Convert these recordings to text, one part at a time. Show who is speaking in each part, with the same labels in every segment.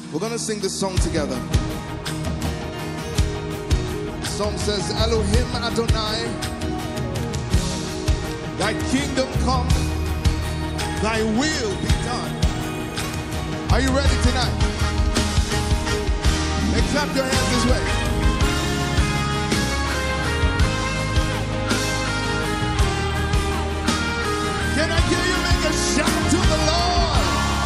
Speaker 1: We're going to sing this song together. The song says, Elohim Adonai, thy kingdom come, thy will be done. Are you ready tonight? And clap your hands this way. Can I hear you make a shout to the Lord?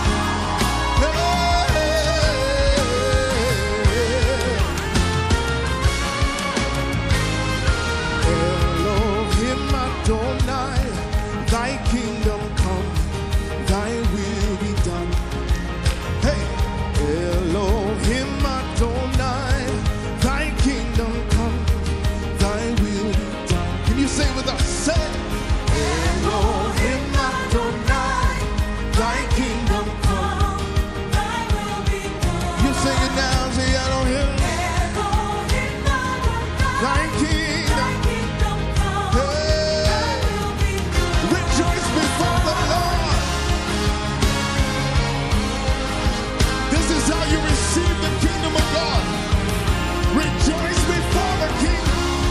Speaker 1: Elohim Adonai, thy kingdom come, thy will be done. Hey, Elohim Adonai, thy kingdom come, thy will be done. Can you say it with us? Say it. Elohim Adonai, thy kingdom come, thy will be done. You sing it now, say Elohim. Elohim Adonai, thy kingdom come, thy will be done. Rejoice before the Lord. This is how you receive the kingdom of God. Rejoice before the King.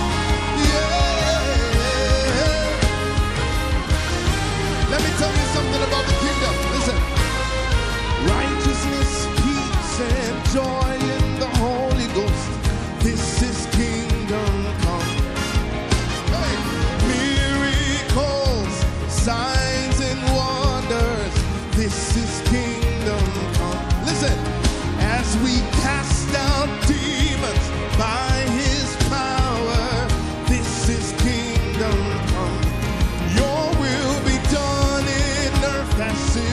Speaker 1: Let me tell you something about the kingdom. Listen. Righteousness, peace, and joy in the Holy Ghost. This is kingdom come. Hey. Miracles, signs, and wonders. This is kingdom come. Listen. As we cast out demons by his power, this is kingdom come. Your will be done in earth as it